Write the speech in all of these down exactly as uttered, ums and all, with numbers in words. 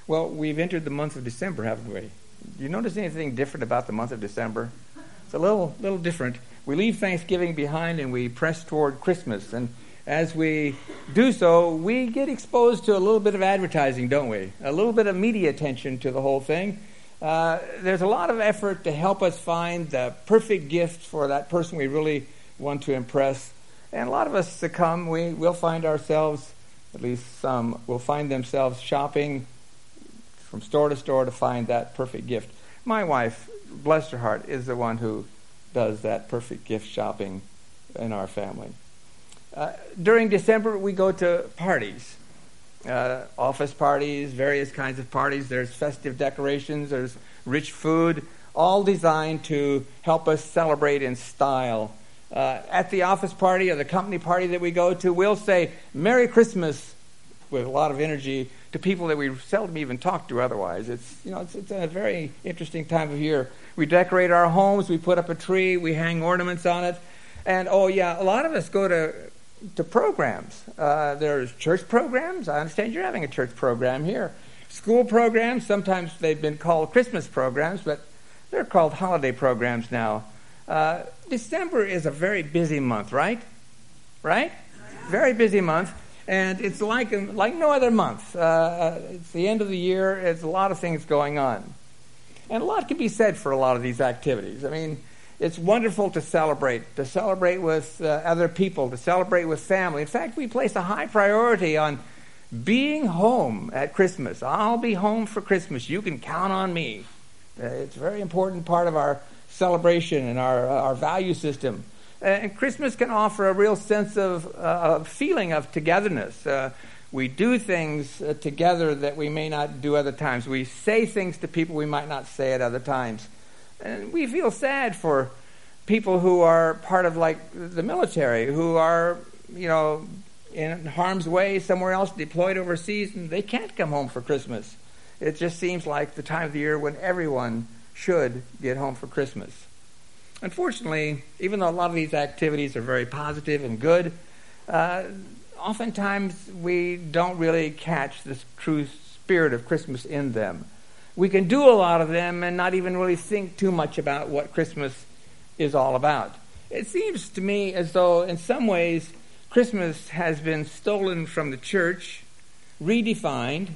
Well, we've entered the month of December, haven't we? Do you notice anything different about the month of December? It's a little little different. We leave Thanksgiving behind and we press toward Christmas. And as we do so, we get exposed to a little bit of advertising, don't we? A little bit of media attention to the whole thing. Uh, there's a lot of effort to help us find the perfect gift for that person we really want to impress. And a lot of us succumb. We will find ourselves, at least some, will find themselves shopping from store to store to find that perfect gift. My wife, bless her heart, is the one who does that perfect gift shopping in our family. Uh, during December, we go to parties. Uh, office parties, various kinds of parties. There's festive decorations, there's rich food, all designed to help us celebrate in style. Uh, at the office party or the company party that we go to, we'll say, Merry Christmas, with a lot of energy to people that we seldom even talk to otherwise. It's, you know, it's, it's a very interesting time of year. We decorate our homes, we put up a tree, we hang ornaments on it. And, oh yeah, a lot of us go to to programs. Uh, there's church programs. I understand you're having a church program here. School programs, sometimes they've been called Christmas programs, but they're called holiday programs now. Uh, December is a very busy month, right? Right? Very busy month. And it's like like no other month. Uh, it's the end of the year. There's a lot of things going on. And a lot can be said for a lot of these activities. I mean, it's wonderful to celebrate, to celebrate with uh, other people, to celebrate with family. In fact, we place a high priority on being home at Christmas. I'll be home for Christmas. You can count on me. Uh, it's a very important part of our celebration and our, uh, our value system. Uh, and Christmas can offer a real sense of uh, a feeling of togetherness. Uh, we do things uh, together that we may not do other times. We say things to people we might not say at other times. And we feel sad for people who are part of, like, the military, who are, you know, in harm's way somewhere else, deployed overseas, and they can't come home for Christmas. It just seems like the time of the year when everyone should get home for Christmas. Unfortunately, even though a lot of these activities are very positive and good, uh, oftentimes we don't really catch the true spirit of Christmas in them. We can do a lot of them and not even really think too much about what Christmas is all about. It seems to me as though, in some ways, Christmas has been stolen from the church, redefined,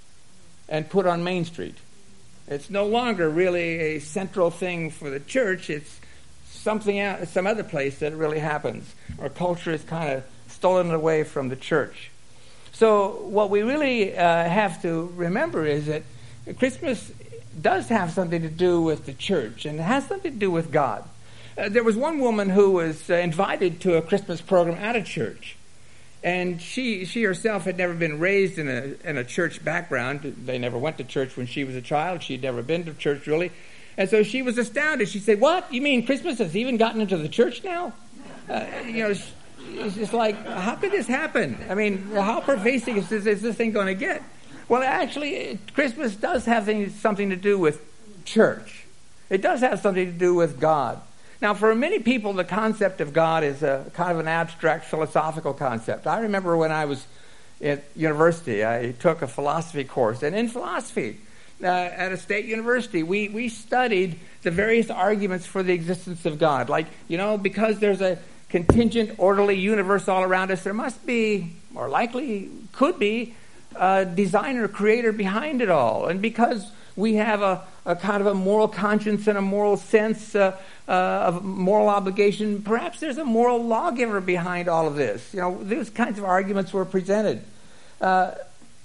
and put on Main Street. It's no longer really a central thing for the church. It's something else, some other place that it really happens. Our culture is kind of stolen away from the church. So what we really uh, have to remember is that Christmas does have something to do with the church, and it has something to do with God. Uh, there was one woman who was uh, invited to a Christmas program at a church, and she she herself had never been raised in a in a church background. They never went to church when she was a child. She'd never been to church, really. And so she was astounded. She said, "What? You mean Christmas has even gotten into the church now?" Uh, you know, it's just like, how could this happen? I mean, how pervasive is this, is this thing going to get? Well, actually, Christmas does have something to do with church. It does have something to do with God. Now, for many people, the concept of God is a kind of an abstract philosophical concept. I remember when I was at university, I took a philosophy course. And in philosophy, uh, at a state university, we, we studied the various arguments for the existence of God. Like, you know, because there's a contingent, orderly universe all around us, there must be, or likely could be, a designer, creator behind it all. And because we have a, a kind of a moral conscience and a moral sense uh, uh, of moral obligation, perhaps there's a moral lawgiver behind all of this. You know, those kinds of arguments were presented. Uh,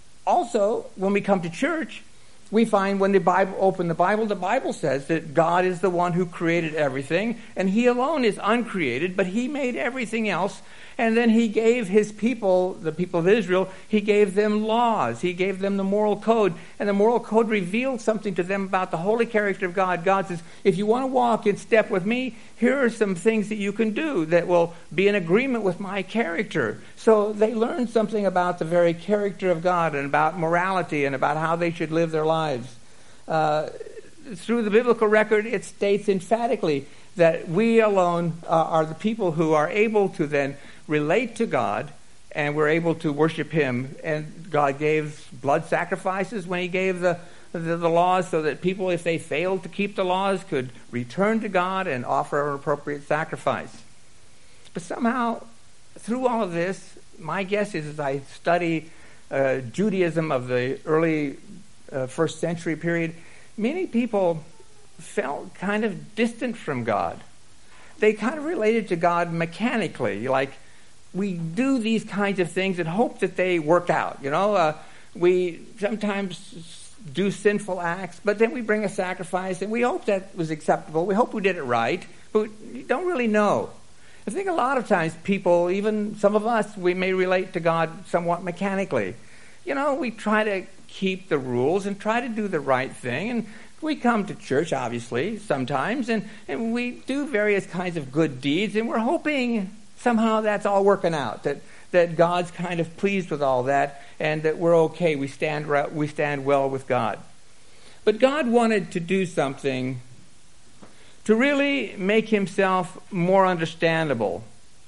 also, when we come to church, we find when the Bible open the Bible, the Bible says that God is the one who created everything, and He alone is uncreated, but He made everything else. And then He gave His people, the people of Israel, He gave them laws. He gave them the moral code. And the moral code revealed something to them about the holy character of God. God says, if you want to walk in step with me, here are some things that you can do that will be in agreement with my character. So they learned something about the very character of God and about morality and about how they should live their lives. Uh, through the biblical record, it states emphatically that we alone uh, are the people who are able to then relate to God and we're able to worship him. And God gave blood sacrifices when he gave the, the, the laws, so that people, if they failed to keep the laws, could return to God and offer an appropriate sacrifice. But somehow, through all of this, my guess is, as I study uh, Judaism of the early uh, first century period, many people felt kind of distant from God. They kind of related to God mechanically, like we do these kinds of things and hope that they work out. You know, uh, we sometimes do sinful acts, but then we bring a sacrifice and we hope that was acceptable. We hope we did it right, but we don't really know. I think a lot of times people, even some of us, we may relate to God somewhat mechanically. You know, we try to keep the rules and try to do the right thing, and we come to church, obviously, sometimes, and, and we do various kinds of good deeds, and we're hoping somehow that's all working out, that, that God's kind of pleased with all that, and that we're okay, we stand, we stand well with God. But God wanted to do something to really make himself more understandable.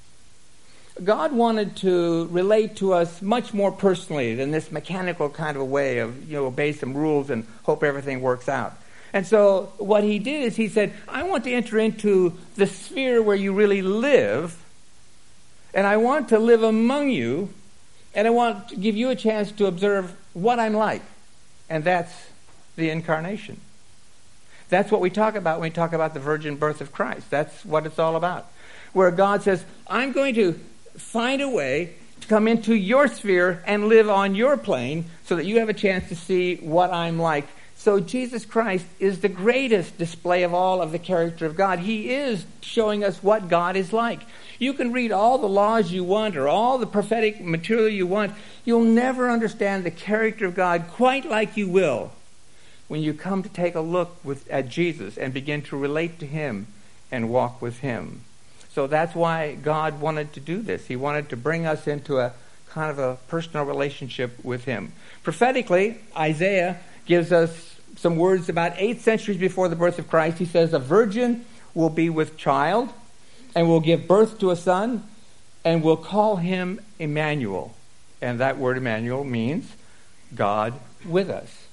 God wanted to relate to us much more personally than this mechanical kind of a way of, you know, obey some rules and hope everything works out. And so what he did is he said, I want to enter into the sphere where you really live, and I want to live among you, and I want to give you a chance to observe what I'm like. And that's the incarnation. That's what we talk about when we talk about the virgin birth of Christ. That's what it's all about. Where God says, I'm going to find a way to come into your sphere and live on your plane so that you have a chance to see what I'm like. So Jesus Christ is the greatest display of all of the character of God. He is showing us what God is like. You can read all the laws you want or all the prophetic material you want. You'll never understand the character of God quite like you will when you come to take a look with, at Jesus and begin to relate to him and walk with him. So that's why God wanted to do this. He wanted to bring us into a kind of a personal relationship with him. Prophetically, Isaiah gives us some words about eight centuries before the birth of Christ. He says, a virgin will be with child and will give birth to a son and will call him Emmanuel. And that word Emmanuel means God with us.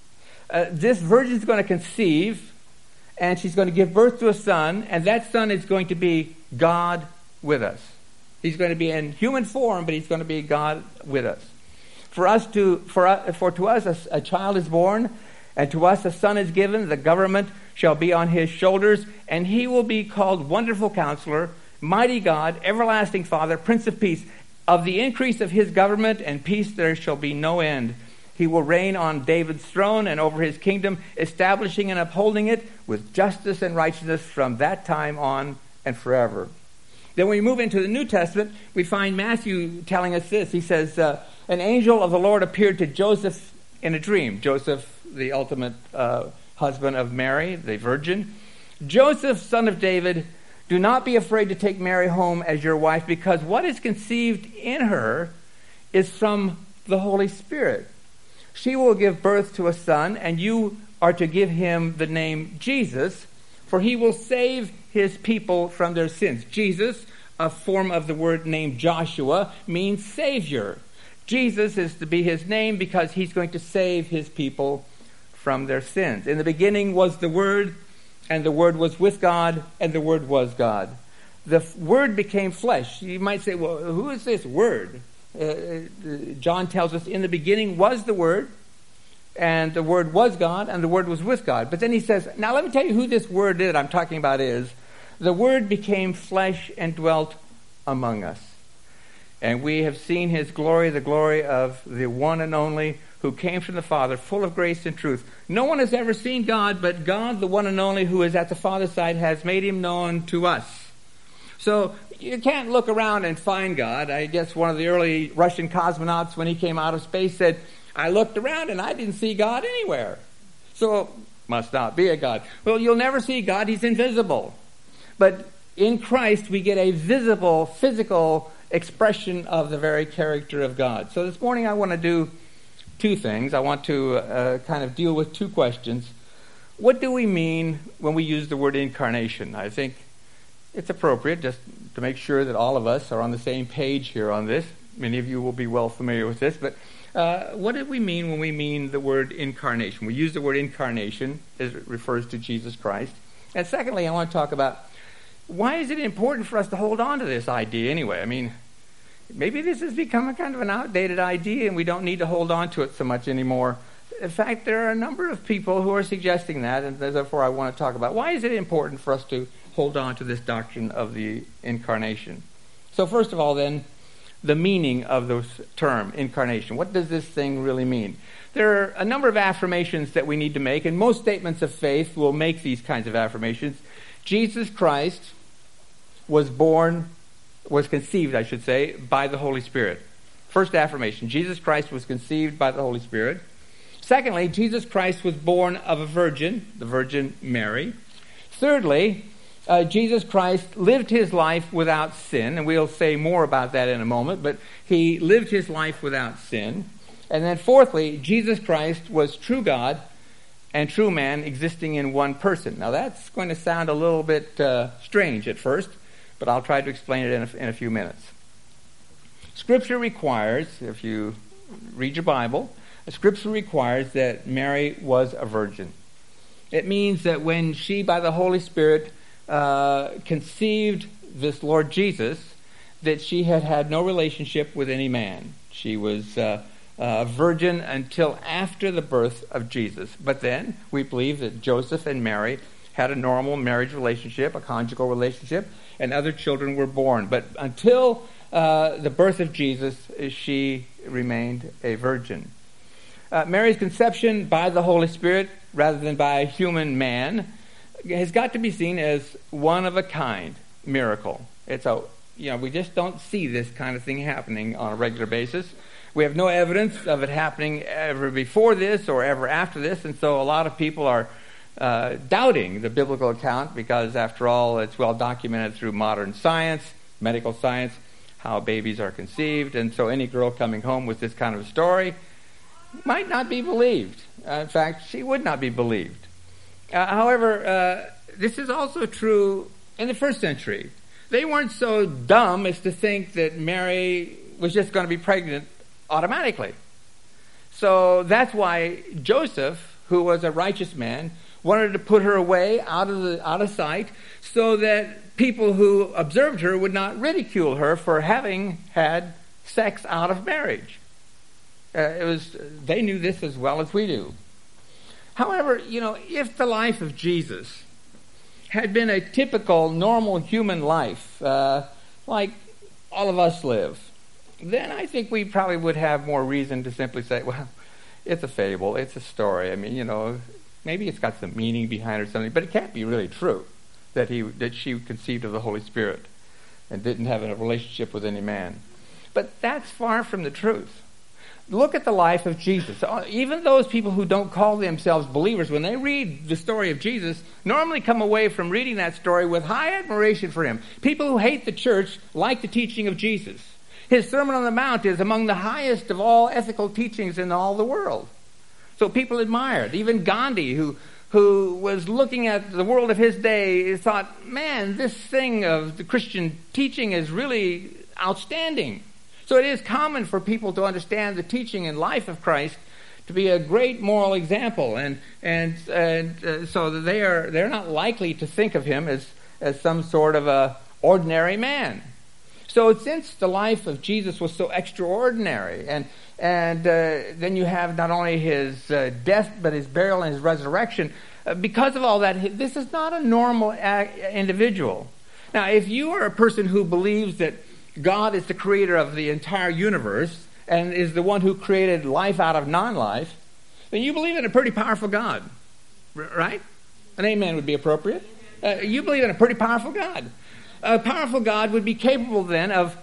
Uh, this virgin is going to conceive, and she's going to give birth to a son, and that son is going to be God with us. He's going to be in human form, but he's going to be God with us. For us to, for, uh, for to us a, a child is born, and to us a son is given. The government shall be on his shoulders, and he will be called Wonderful Counselor, Mighty God, Everlasting Father, Prince of Peace. Of the increase of his government and peace there shall be no end. He will reign on David's throne and over his kingdom, establishing and upholding it with justice and righteousness from that time on and forever. Then when we move into the New Testament, we find Matthew telling us this. He says, uh, an angel of the Lord appeared to Joseph in a dream. Joseph, the ultimate uh, husband of Mary, the virgin. Joseph, son of David, do not be afraid to take Mary home as your wife, because what is conceived in her is from the Holy Spirit. She will give birth to a son, and you are to give him the name Jesus, for he will save his people from their sins. Jesus, a form of the word named Joshua, means Savior. Jesus is to be his name because he's going to save his people from their sins. In the beginning was the Word, and the Word was with God, and the Word was God. The Word became flesh. You might say, well, who is this Word? Uh, John tells us, in the beginning was the Word, and the Word was God, and the Word was with God. But then he says, now let me tell you who this Word that I'm talking about is. The Word became flesh and dwelt among us. And we have seen his glory, the glory of the one and only who came from the Father, full of grace and truth. No one has ever seen God, but God, the one and only who is at the Father's side, has made him known to us. So you can't look around and find God. I guess one of the early Russian cosmonauts, when he came out of space, said, I looked around and I didn't see God anywhere. So must not be a God. Well, you'll never see God. He's invisible. But in Christ, we get a visible, physical expression of the very character of God. So this morning I want to do two things. I want to uh, kind of deal with two questions. What do we mean when we use the word incarnation? I think it's appropriate just to make sure that all of us are on the same page here on this. many of you will be well familiar with this, but uh, what do we mean when we mean the word incarnation? We use the word incarnation as it refers to Jesus Christ. And secondly, I want to talk about why is it important for us to hold on to this idea anyway? I mean, maybe this has become a kind of an outdated idea and we don't need to hold on to it so much anymore. In fact, there are a number of people who are suggesting that, and therefore I want to talk about why is it important for us to hold on to this doctrine of the incarnation. So first of all, then, the meaning of this term, incarnation. What does this thing really mean? There are a number of affirmations that we need to make, and most statements of faith will make these kinds of affirmations. Jesus Christ was born, was conceived, I should say, by the Holy Spirit. First affirmation, Jesus Christ was conceived by the Holy Spirit. Secondly, Jesus Christ was born of a virgin, the Virgin Mary. Thirdly, uh, Jesus Christ lived his life without sin, and we'll say more about that in a moment, but he lived his life without sin. And then fourthly, Jesus Christ was true God and true man existing in one person. Now that's going to sound a little bit uh, strange at first, but I'll try to explain it in a, in a few minutes. Scripture requires, if you read your Bible, Scripture requires that Mary was a virgin. It means that when she, by the Holy Spirit, uh, conceived this Lord Jesus, that she had had no relationship with any man. She was uh, a virgin until after the birth of Jesus. But then we believe that Joseph and Mary had a normal marriage relationship, a conjugal relationship, and other children were born. But until uh, the birth of Jesus, she remained a virgin. Uh, Mary's conception by the Holy Spirit, rather than by a human man, has got to be seen as one of a kind miracle. It's a, you know, we just don't see this kind of thing happening on a regular basis. We have no evidence of it happening ever before this or ever after this, and so a lot of people are uh, doubting the biblical account because, after all, it's well documented through modern science, medical science, how babies are conceived, and so any girl coming home with this kind of a story might not be believed. Uh, in fact, she would not be believed. Uh, however, uh, this is also true in the first century. They weren't so dumb as to think that Mary was just going to be pregnant automatically. So that's why Joseph, who was a righteous man, wanted to put her away out of the out of sight so that people who observed her would not ridicule her for having had sex out of marriage. Uh, it was they knew this as well as we do. However, you know, if the life of Jesus had been a typical, normal human life, uh, like all of us live, then I think we probably would have more reason to simply say, well, it's a fable, it's a story. I mean, you know, maybe it's got some meaning behind it or something, but it can't be really true that he that she conceived of the Holy Spirit and didn't have a relationship with any man. But that's far from the truth. Look at the life of Jesus. Even those people who don't call themselves believers, when they read the story of Jesus, normally come away from reading that story with high admiration for him. People who hate the church like the teaching of Jesus. His Sermon on the Mount is among the highest of all ethical teachings in all the world. So people admired. Even Gandhi, who who was looking at the world of his day, thought, man, this thing of the Christian teaching is really outstanding. So it is common for people to understand the teaching and life of Christ to be a great moral example, and and and uh, so that they are they're not likely to think of him as as some sort of a ordinary man. So since the life of Jesus was so extraordinary, and and uh, then you have not only his uh, death but his burial and his resurrection, uh, because of all that, this is not a normal uh, individual. Now, if you are a person who believes that God is the creator of the entire universe and is the one who created life out of non-life, then you believe in a pretty powerful God, right? An amen would be appropriate. Uh, you believe in a pretty powerful God. A powerful God would be capable then of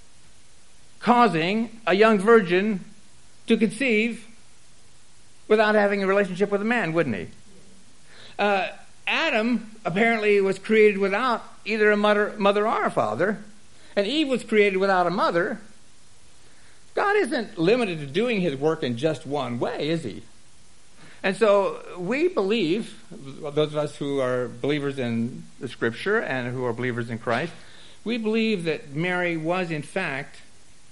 causing a young virgin to conceive without having a relationship with a man, wouldn't he? Uh, Adam apparently was created without either a mother, mother or a father. And Eve was created without a mother. God isn't limited to doing his work in just one way, is he? And so we believe, those of us who are believers in the Scripture and who are believers in Christ, we believe that Mary was in fact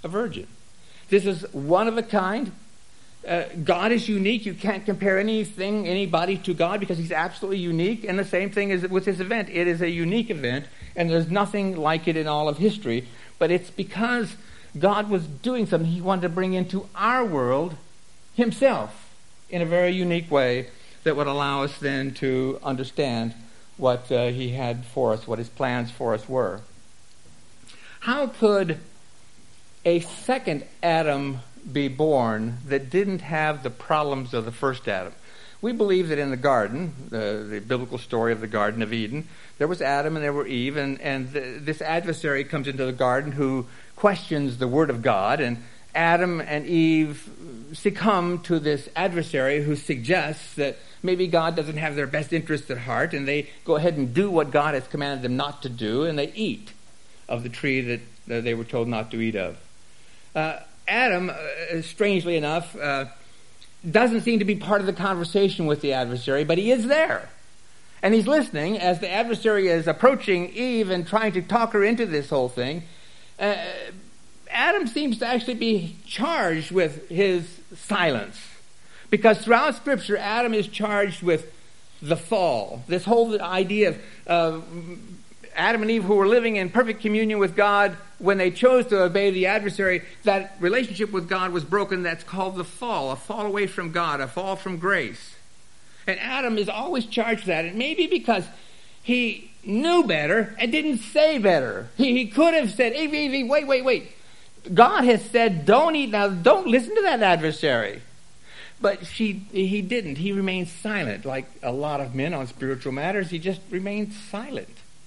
a virgin. This is one of a kind. Uh, God is unique. You can't compare anything, anybody to God because he's absolutely unique. And the same thing is with this event. It is a unique event, and there's nothing like it in all of history. But it's because God was doing something he wanted to bring into our world himself in a very unique way that would allow us then to understand what uh, he had for us, what his plans for us were. How could a second Adam be born that didn't have the problems of the first Adam? We believe that in the garden, the, the biblical story of the Garden of Eden, there was Adam and there were Eve, and, and the, this adversary comes into the garden who questions the word of God, and Adam and Eve succumb to this adversary who suggests that maybe God doesn't have their best interests at heart, and they go ahead and do what God has commanded them not to do, and they eat of the tree that, that they were told not to eat of. Uh, Adam, uh, strangely enough, uh, doesn't seem to be part of the conversation with the adversary, but he is there. And he's listening as the adversary is approaching Eve and trying to talk her into this whole thing. Uh, Adam seems to actually be charged with his silence. Because throughout Scripture, Adam is charged with the fall. This whole idea of uh, Adam and Eve, who were living in perfect communion with God, when they chose to obey the adversary, that relationship with God was broken. That's called the fall, a fall away from God, a fall from grace. And Adam is always charged with that. And maybe because he knew better and didn't say better. He, he could have said, Eve, Eve, Eve, wait, wait, wait. God has said, don't eat now. Don't listen to that adversary. But she, he didn't. He remained silent. Like a lot of men on spiritual matters, he just remained silent.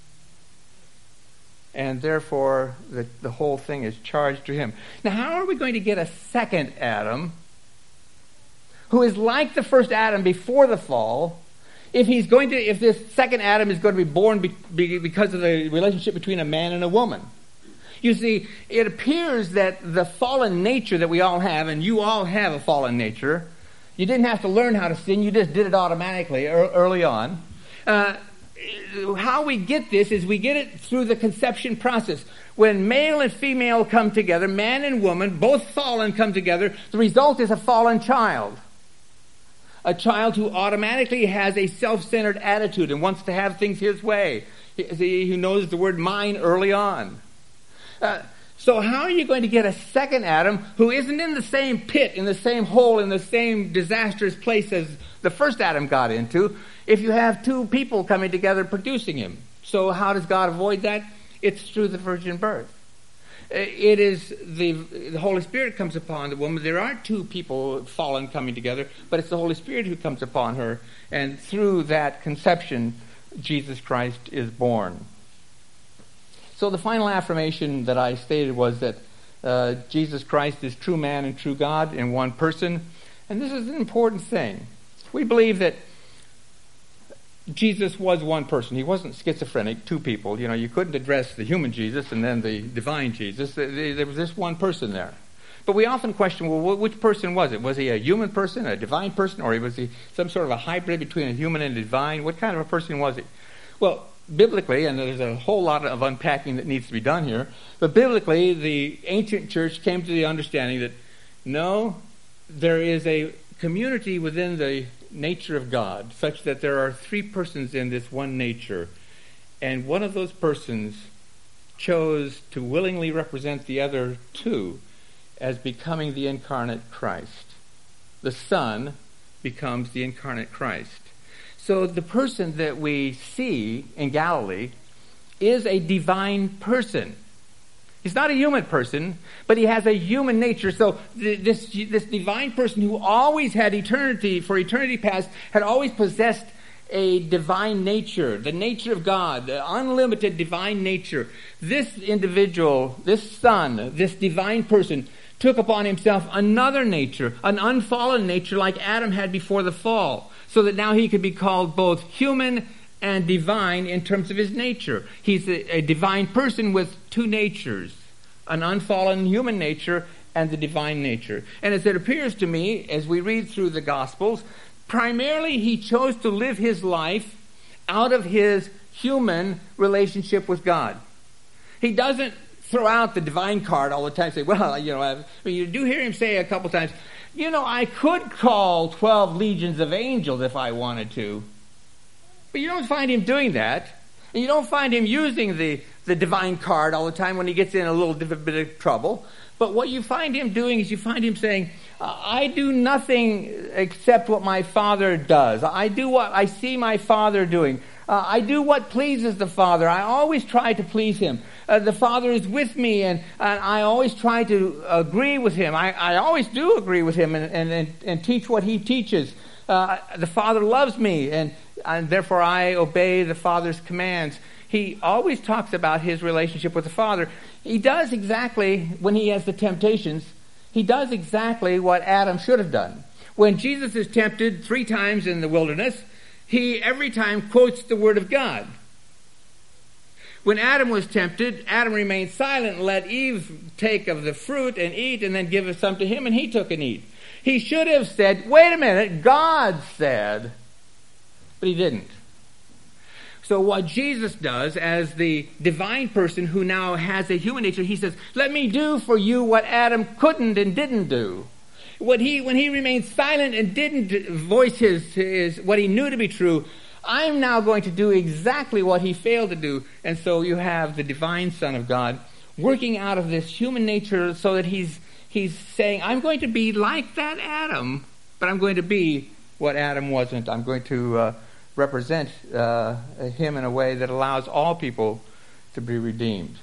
And therefore, the, the whole thing is charged to him. Now, how are we going to get a second Adam who is like the first Adam before the fall, if he's going to, if this second Adam is going to be born be, be, because of the relationship between a man and a woman? You see, it appears that the fallen nature that we all have, and you all have a fallen nature, you didn't have to learn how to sin, you just did it automatically early on. Uh, how we get this is we get it through the conception process. When male and female come together, man and woman, both fallen, come together, the result is a fallen child. A child who automatically has a self-centered attitude and wants to have things his way. He, who knows the word mine early on. Uh, so how are you going to get a second Adam who isn't in the same pit, in the same hole, in the same disastrous place as the first Adam got into, if you have two people coming together producing him? So how does God avoid that? It's through the virgin birth. It is the, the Holy Spirit comes upon the woman. There aren't two people fallen coming together, but it's the Holy Spirit who comes upon her. And through that conception, Jesus Christ is born. So the final affirmation that I stated was that uh, Jesus Christ is true man and true God in one person. And this is an important thing. We believe that Jesus was one person. He wasn't schizophrenic, two people. You know, you couldn't address the human Jesus and then the divine Jesus. There was just one person there. But we often question, well, which person was it? Was he a human person, a divine person, or was he some sort of a hybrid between a human and a divine? What kind of a person was he? Well, biblically, and there's a whole lot of unpacking that needs to be done here, but biblically, the ancient church came to the understanding that, no, there is a community within the nature of God, such that there are three persons in this one nature, and one of those persons chose to willingly represent the other two as becoming the incarnate Christ. The Son becomes the incarnate Christ. So the person that we see in Galilee is a divine person. He's not a human person, but he has a human nature. So th- this this divine person who always had eternity, for eternity past, had always possessed a divine nature, the nature of God, the unlimited divine nature. This individual, this Son, this divine person, took upon himself another nature, an unfallen nature like Adam had before the fall, so that now he could be called both human and divine in terms of his nature. He's a, a divine person with two natures, an unfallen human nature and the divine nature. And as it appears to me, as we read through the Gospels, primarily he chose to live his life out of his human relationship with God. He doesn't throw out the divine card all the time. Say, well, you know, I mean, you do hear him say a couple times, you know, I could call twelve legions of angels if I wanted to. But you don't find him doing that. And you don't find him using the, the divine card all the time when he gets in a little bit of trouble. But what you find him doing is you find him saying, I do nothing except what my Father does. I do what I see my Father doing. Uh, I do what pleases the Father. I always try to please him. Uh, the Father is with me, and, and I always try to agree with him. I, I always do agree with him and, and, and, and teach what he teaches. Uh, the Father loves me, and, and therefore I obey the Father's commands. He always talks about his relationship with the Father. He does exactly, when he has the temptations, he does exactly what Adam should have done. When Jesus is tempted three times in the wilderness, he every time quotes the Word of God. When Adam was tempted, Adam remained silent and let Eve take of the fruit and eat and then give some to him, and he took and eat. He should have said, wait a minute, God said, but he didn't. So what Jesus does as the divine person who now has a human nature, he says, let me do for you what Adam couldn't and didn't do. What he, when he remained silent and didn't voice his, his what he knew to be true, I'm now going to do exactly what he failed to do. And so you have the divine Son of God working out of this human nature so that he's he's saying, I'm going to be like that Adam, but I'm going to be what Adam wasn't. I'm going to uh, represent uh, him in a way that allows all people to be redeemed.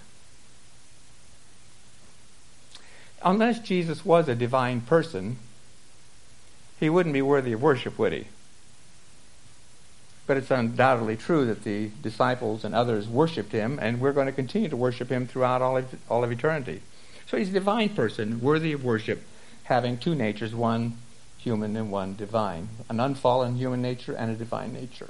Unless Jesus was a divine person, he wouldn't be worthy of worship, would he? But it's undoubtedly true that the disciples and others worshipped him, and we're going to continue to worship him throughout all of, all of eternity. So he's a divine person, worthy of worship, having two natures, one human and one divine, an unfallen human nature and a divine nature.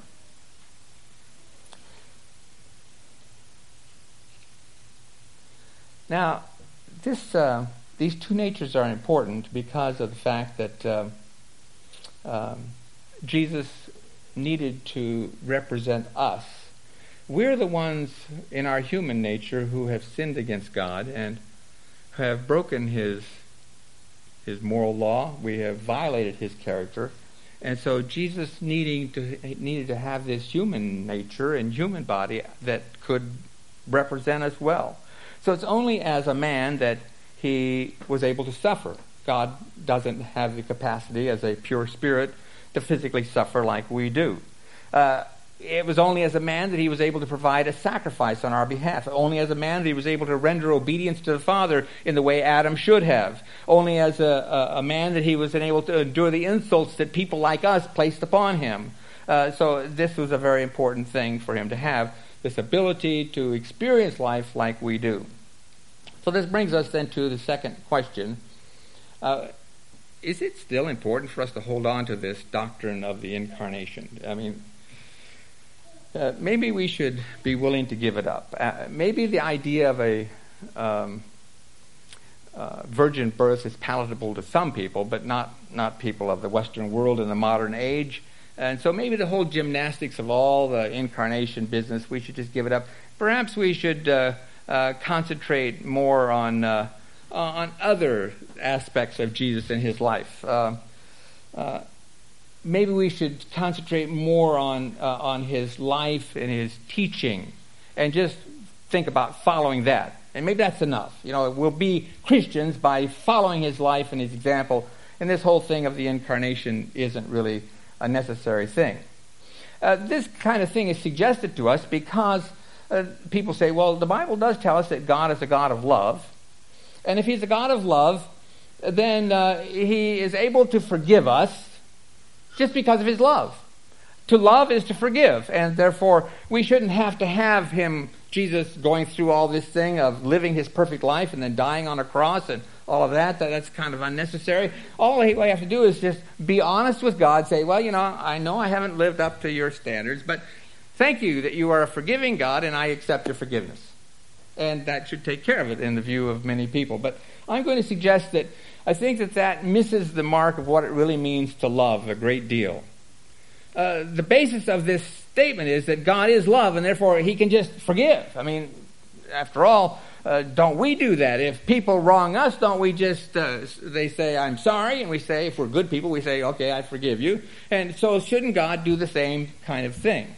Now, this uh, these two natures are important because of the fact that uh, um, Jesus needed to represent us. We're the ones in our human nature who have sinned against God and have broken his his moral law. We have violated his character. And so Jesus needing to needed to have this human nature and human body that could represent us well. So it's only as a man that he was able to suffer. God doesn't have the capacity as a pure spirit to physically suffer like we do. Uh, it was only as a man that he was able to provide a sacrifice on our behalf. Only as a man that he was able to render obedience to the Father in the way Adam should have. Only as a, a, a man that he was able to endure the insults that people like us placed upon him. Uh, so this was a very important thing for him to have, this ability to experience life like we do. So this brings us then to the second question. Uh, is it still important for us to hold on to this doctrine of the incarnation? I mean, uh, maybe we should be willing to give it up. Uh, maybe the idea of a um, uh, virgin birth is palatable to some people, but not, not people of the Western world in the modern age. And so maybe the whole gymnastics of all the incarnation business, we should just give it up. Perhaps we should uh, uh, concentrate more on uh, on other aspects of Jesus in his life. Uh, uh, maybe we should concentrate more on uh, on his life and his teaching, and just think about following that. And maybe that's enough. You know, we'll be Christians by following his life and his example. And this whole thing of the incarnation isn't really a necessary thing. Uh, this kind of thing is suggested to us because uh, people say, well, the Bible does tell us that God is a God of love. And if he's a God of love, then uh, he is able to forgive us just because of his love. To love is to forgive, and therefore we shouldn't have to have him, Jesus, going through all this thing of living his perfect life and then dying on a cross and all of that. that that's kind of unnecessary. All we have to do is just be honest with God, say, well, you know, I know I haven't lived up to your standards, but thank you that you are a forgiving God, and I accept your forgiveness. And that should take care of it in the view of many people. But I'm going to suggest that I think that that misses the mark of what it really means to love a great deal. Uh, the basis of this statement is that God is love, and therefore he can just forgive. I mean, after all, uh, don't we do that? If people wrong us, don't we just, uh, they say, I'm sorry, and we say, if we're good people, we say, okay, I forgive you. And so shouldn't God do the same kind of thing?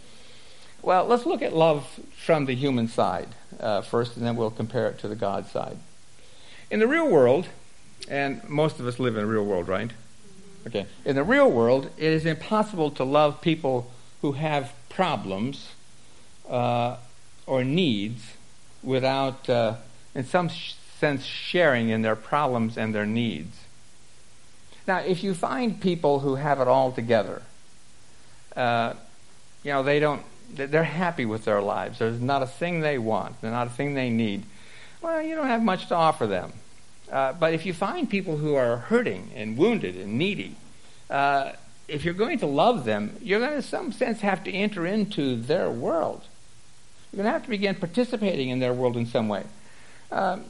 Well, let's look at love from the human side uh, first, and then we'll compare it to the God side. In the real world, and most of us live in a real world, right? Okay. In the real world, it is impossible to love people who have problems uh, or needs without, uh, in some sh- sense, sharing in their problems and their needs. Now, if you find people who have it all together, uh, you know, they don't, they're happy with their lives. There's not a thing they want. There's not a thing they need. Well, you don't have much to offer them. Uh, but if you find people who are hurting and wounded and needy, uh, if you're going to love them, you're going to, in some sense, have to enter into their world. You're going to have to begin participating in their world in some way. Um,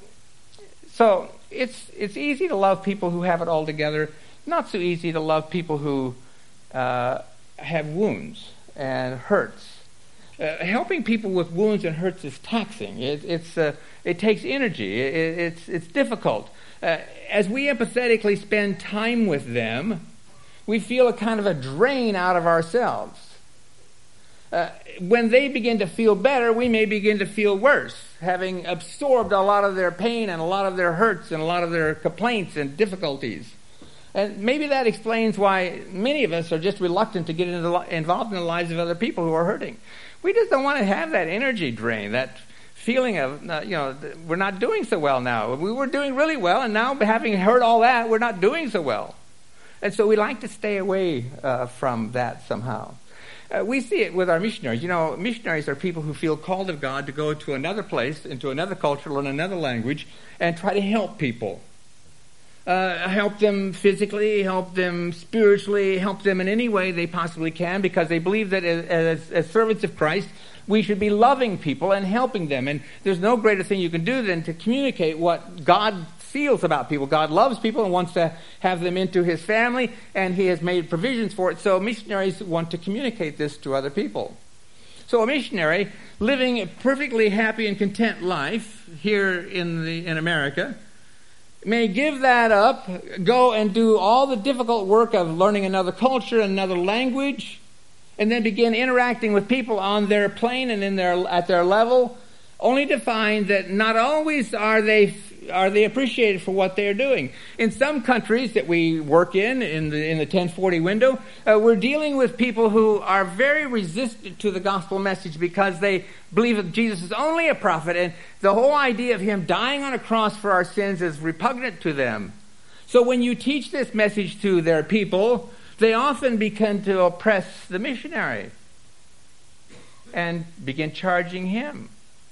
so it's it's easy to love people who have it all together. Not so easy to love people who uh, have wounds and hurts. Uh, helping people with wounds and hurts is taxing. It, it's uh, it takes energy. It, it's it's difficult. Uh, as we empathetically spend time with them, we feel a kind of a drain out of ourselves. Uh, when they begin to feel better, we may begin to feel worse, having absorbed a lot of their pain and a lot of their hurts and a lot of their complaints and difficulties. And maybe that explains why many of us are just reluctant to get into the, involved in the lives of other people who are hurting. We just don't want to have that energy drain, that feeling of, uh, you know, we're not doing so well now. We were doing really well, and now having heard all that, we're not doing so well. And so we like to stay away uh, from that somehow. Uh, we see it with our missionaries. You know, missionaries are people who feel called of God to go to another place, into another culture, learn another language, and try to help people. Uh, help them physically, help them spiritually, help them in any way they possibly can, because they believe that as, as, as servants of Christ, we should be loving people and helping them. And there's no greater thing you can do than to communicate what God feels about people. God loves people and wants to have them into his family, and he has made provisions for it. So missionaries want to communicate this to other people. So a missionary living a perfectly happy and content life here in the in America may give that up, go and do all the difficult work of learning another culture, another language, and then begin interacting with people on their plane and in their at their level, only to find that not always are they are they appreciated for what they are doing. In some countries that we work in, in the in the ten forty window, uh, we're dealing with people who are very resistant to the gospel message because they believe that Jesus is only a prophet, and the whole idea of him dying on a cross for our sins is repugnant to them. So when you teach this message to their people, they often begin to oppress the missionary and begin charging him.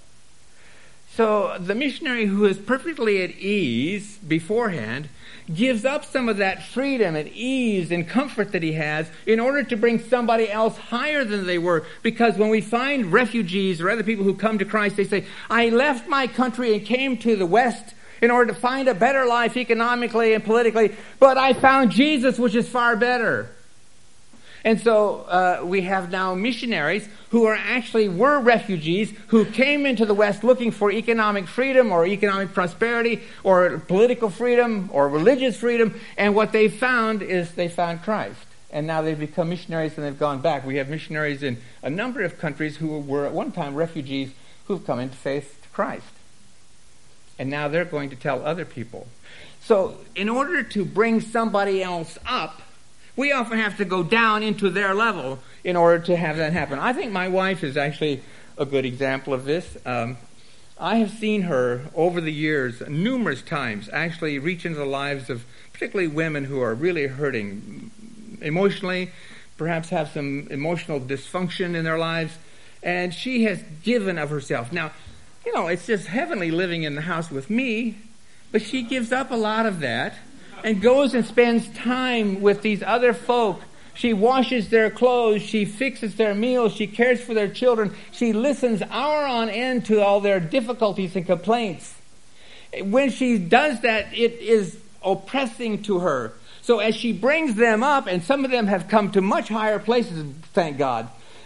So the missionary who is perfectly at ease beforehand gives up some of that freedom and ease and comfort that he has in order to bring somebody else higher than they were. Because when we find refugees or other people who come to Christ, they say, I left my country and came to the West in order to find a better life economically and politically, but I found Jesus, which is far better. And so uh, we have now missionaries who are actually were refugees who came into the West looking for economic freedom or economic prosperity or political freedom or religious freedom. And what they found is they found Christ. And now they've become missionaries and they've gone back. We have missionaries in a number of countries who were at one time refugees who've come into faith to Christ. And now they're going to tell other people. So in order to bring somebody else up, we often have to go down into their level in order to have that happen. I think my wife is actually a good example of this. Um, I have seen her over the years numerous times actually reach into the lives of particularly women who are really hurting emotionally, perhaps have some emotional dysfunction in their lives, and she has given of herself. Now, you know, it's just heavenly living in the house with me, but she gives up a lot of that and goes and spends time with these other folk. She washes their clothes. She fixes their meals. She cares for their children. She listens hour on end to all their difficulties and complaints. When she does that, it is oppressing to her. So as she brings them up, and some of them have come to much higher places, thank God,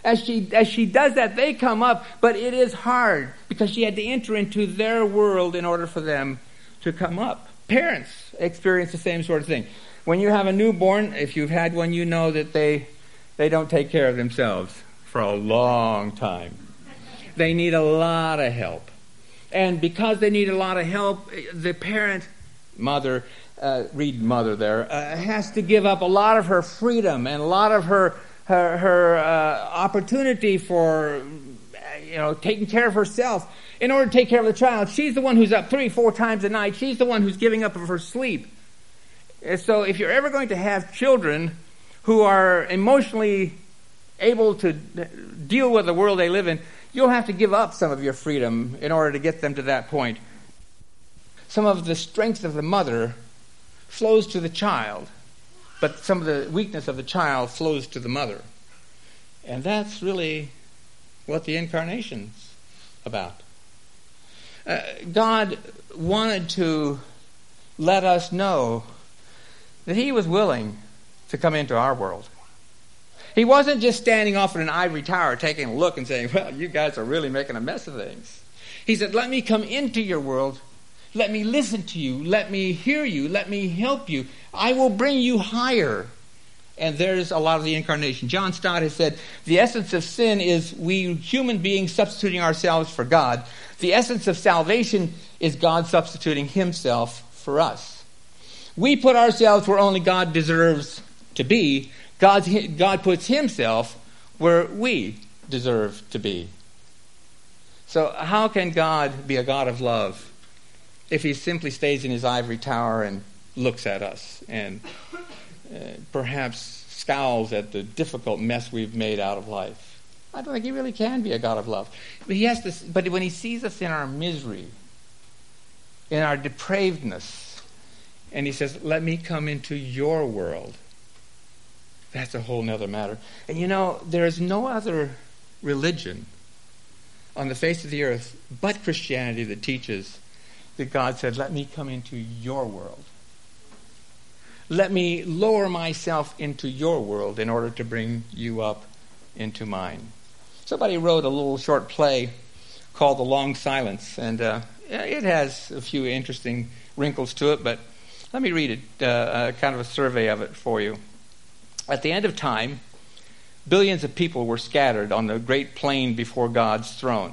as she as she does that, they come up, but it is hard because she had to enter into their world in order for them to come up. Parents experience the same sort of thing. When you have a newborn, if you've had one, you know that they they don't take care of themselves for a long time. They need a lot of help. And because they need a lot of help, the parent, mother, uh, read mother there, uh, has to give up a lot of her freedom and a lot of her her, her uh, opportunity for, you know, taking care of herself in order to take care of the child. She's the one who's up three, four times a night. She's the one who's giving up of her sleep. And so if you're ever going to have children who are emotionally able to deal with the world they live in, you'll have to give up some of your freedom in order to get them to that point. Some of the strength of the mother flows to the child, but some of the weakness of the child flows to the mother. And that's really what the incarnation's about. Uh, God wanted to let us know that he was willing to come into our world. He wasn't just standing off in an ivory tower taking a look and saying, well, you guys are really making a mess of things. He said, let me come into your world. Let me listen to you. Let me hear you. Let me help you. I will bring you higher. And there's a lot of the incarnation. John Stott has said, the essence of sin is we human beings substituting ourselves for God. The essence of salvation is God substituting himself for us. We put ourselves where only God deserves to be. God's, God puts himself where we deserve to be. So how can God be a God of love if he simply stays in his ivory tower and looks at us and uh, perhaps scowls at the difficult mess we've made out of life? I don't think he really can be a God of love. But he has to. But when he sees us in our misery, in our depravedness, and he says, let me come into your world, that's a whole nother matter. And you know, there is no other religion on the face of the earth but Christianity that teaches that God said, let me come into your world. Let me lower myself into your world in order to bring you up into mine. Somebody wrote a little short play called The Long Silence, and uh, it has a few interesting wrinkles to it, but let me read it, uh, uh, kind of a survey of it for you. At the end of time, billions of people were scattered on the great plain before God's throne.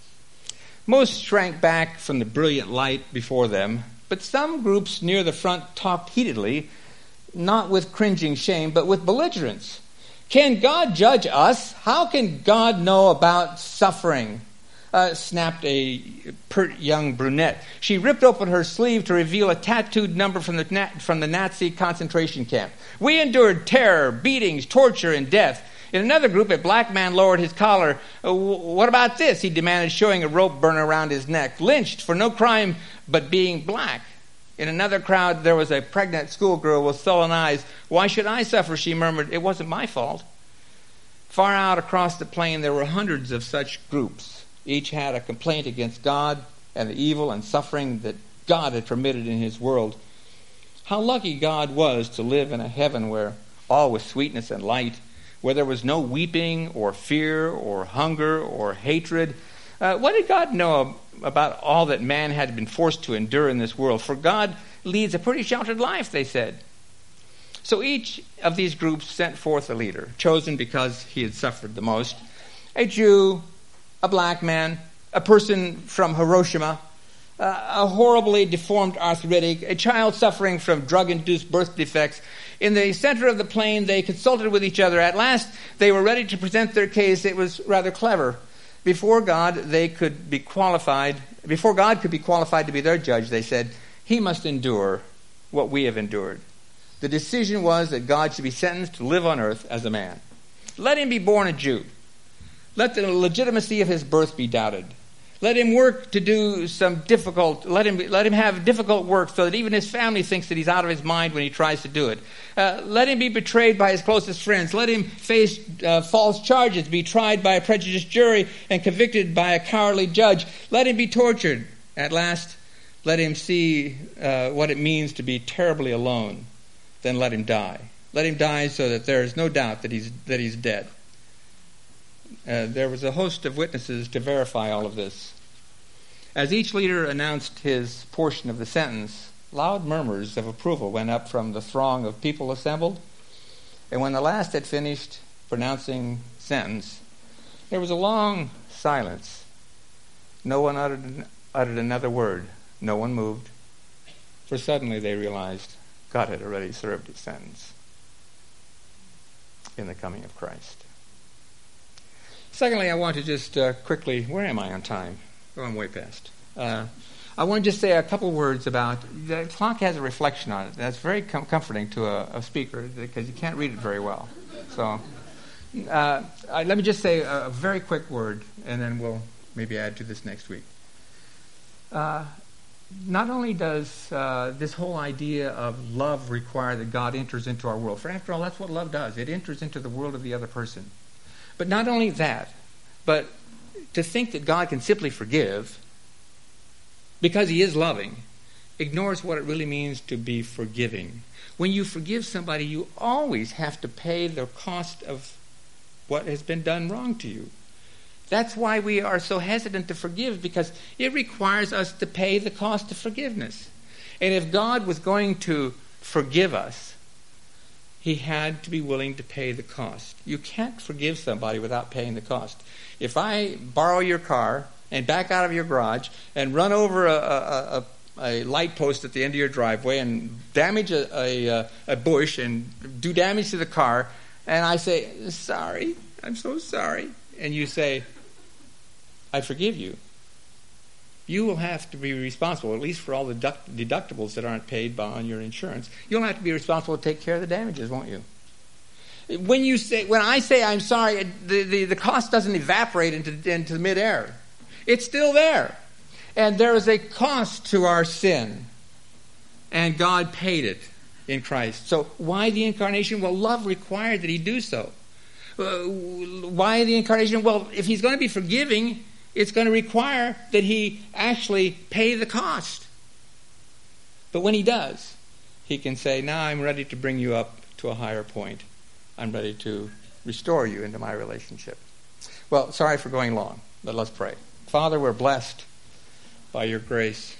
Most shrank back from the brilliant light before them, but some groups near the front talked heatedly, not with cringing shame, but with belligerence. Can God judge us? How can God know about suffering? Uh, snapped a pert young brunette. She ripped open her sleeve to reveal a tattooed number from the na- from the Nazi concentration camp. We endured terror, beatings, torture, and death. In another group, a black man lowered his collar. Uh, what about this? He demanded, showing a rope burn around his neck. Lynched for no crime but being black. In another crowd, there was a pregnant schoolgirl with sullen eyes. Why should I suffer? She murmured. It wasn't my fault. Far out across the plain, there were hundreds of such groups. Each had a complaint against God and the evil and suffering that God had permitted in his world. How lucky God was to live in a heaven where all was sweetness and light, where there was no weeping or fear or hunger or hatred. Uh, what did God know about all that man had been forced to endure in this world? For God leads a pretty sheltered life, they said. So each of these groups sent forth a leader, chosen because he had suffered the most. A Jew, a black man, a person from Hiroshima, uh, a horribly deformed arthritic, a child suffering from drug-induced birth defects. In the center of the plain, they consulted with each other. At last, they were ready to present their case. It was rather clever. Before God, they could be qualified. Before God could be qualified to be their judge, they said, he must endure what we have endured. The decision was that God should be sentenced to live on earth as a man. Let him be born a Jew. Let the legitimacy of his birth be doubted. Let him work to do some difficult, let him let him have difficult work so that even his family thinks that he's out of his mind when he tries to do it. Uh, let him be betrayed by his closest friends. Let him face uh, false charges, be tried by a prejudiced jury, and convicted by a cowardly judge. Let him be tortured. At last, let him see uh, what it means to be terribly alone. Then let him die. Let him die so that there is no doubt that he's that he's dead. uh, there was a host of witnesses to verify all of this. As each leader announced his portion of the sentence, loud murmurs of approval went up from the throng of people assembled. And when the last had finished pronouncing sentence, there was a long silence. No one uttered, uttered another word. No one moved. For suddenly they realized God had already served his sentence in the coming of Christ. Secondly, I want to just uh, quickly, where am I on time? Oh, I'm way past. Uh, I want to just say a couple words about, the clock has a reflection on it. That's very com- comforting to a, a speaker because you can't read it very well. So uh, I, let me just say a, a very quick word, and then we'll maybe add to this next week. Uh, not only does uh, this whole idea of love require that God enters into our world, for after all, that's what love does. It enters into the world of the other person. But not only that, but to think that God can simply forgive because he is loving ignores what it really means to be forgiving. When you forgive somebody, you always have to pay the cost of what has been done wrong to you. That's why we are so hesitant to forgive, because it requires us to pay the cost of forgiveness. And if God was going to forgive us, he had to be willing to pay the cost. You can't forgive somebody without paying the cost. If I borrow your car and back out of your garage and run over a, a, a, a light post at the end of your driveway and damage a, a, a bush and do damage to the car, and I say, sorry, I'm so sorry, and you say, I forgive you, you will have to be responsible, at least for all the deduct- deductibles that aren't paid by on your insurance. You'll have to be responsible to take care of the damages, won't you? When you say, when I say I'm sorry, the, the, the cost doesn't evaporate into, into midair. It's still there. And there is a cost to our sin. And God paid it in Christ. So why the incarnation? Well, love required that he do so. Uh, why the incarnation? Well, if he's going to be forgiving, it's going to require that he actually pay the cost. But when he does, he can say, now I'm ready to bring you up to a higher point. I'm ready to restore you into my relationship. Well, sorry for going long, but let's pray. Father, we're blessed by your grace.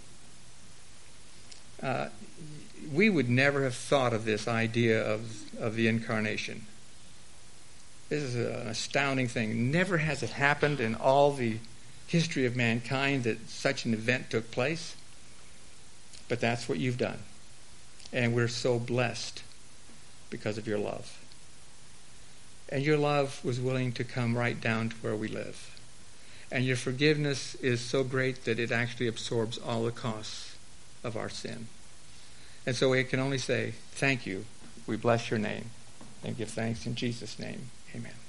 Uh, we would never have thought of this idea of, of the incarnation. This is an astounding thing. Never has it happened in all the history of mankind that such an event took place. But that's what you've done. And we're so blessed because of your love. And your love was willing to come right down to where we live. And your forgiveness is so great that it actually absorbs all the costs of our sin. And so we can only say, thank you. We bless your name and give thanks in Jesus' name. Amen.